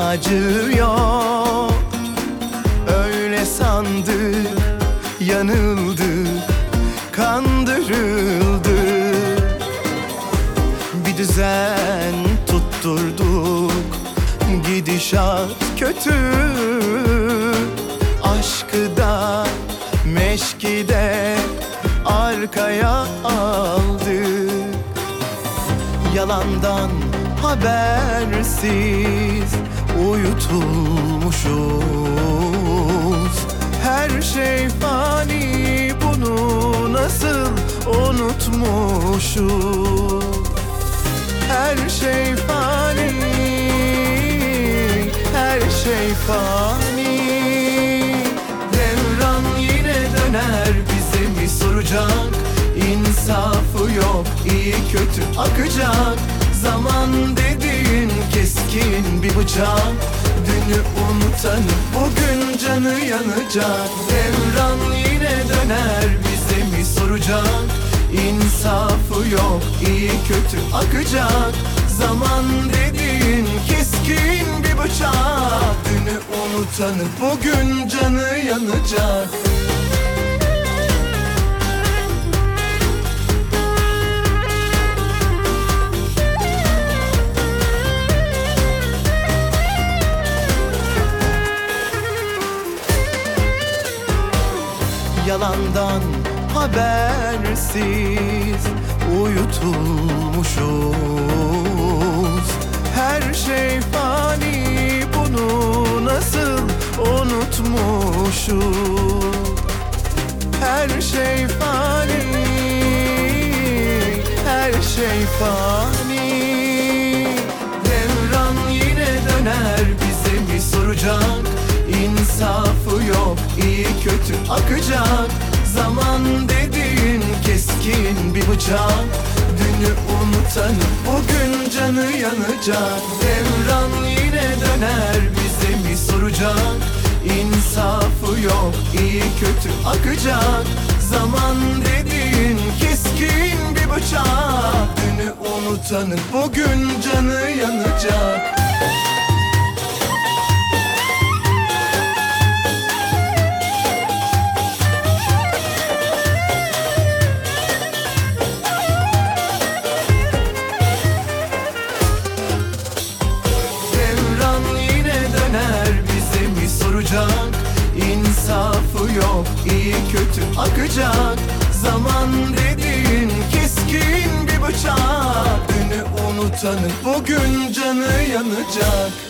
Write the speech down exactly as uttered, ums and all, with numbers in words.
ilacı yok. Öyle sandık, yanıldık, kandırıldık. Bir düzen tutturduk, gidişat kötü. Aşkı da meşki de arkaya aldık. Yalandan habersiz uyutulmuşuz. Her şey fani, bunu nasıl unutmuşuz? Her şey fani, her şey fani. Devran yine döner, bize mi soracak? İnsafı yok, iyi kötü akacak. Zaman dediğin keskin bir bıçak. Dünü unutanıp bugün canı yanacak. Devran yine döner, bize mi soracak? İnsafı yok, iyi kötü akacak. Zaman dediğin keskin bir bıçak. Dünü unutanıp bugün canı yanacak. Yalandan habersiz uyutulmuşuz. Her şey fani, bunu nasıl unutmuşuz? Her şey fani, her şey fani. Devran yine döner, bize mi soracak? İnsafı yok, iyi kötü akacak. Zaman dediğin keskin bir bıçak. Dünü unutanıp bugün canı yanacak. Devran yine döner, bize mi soracak? İnsafı yok, iyi kötü akacak. Zaman dediğin keskin bir bıçak. Dünü unutanıp bugün canı yanacak. İnsafı yok, iyi kötü akacak. Zaman dediğin keskin bir bıçak. Dünü unutanıp bugün canı yanacak.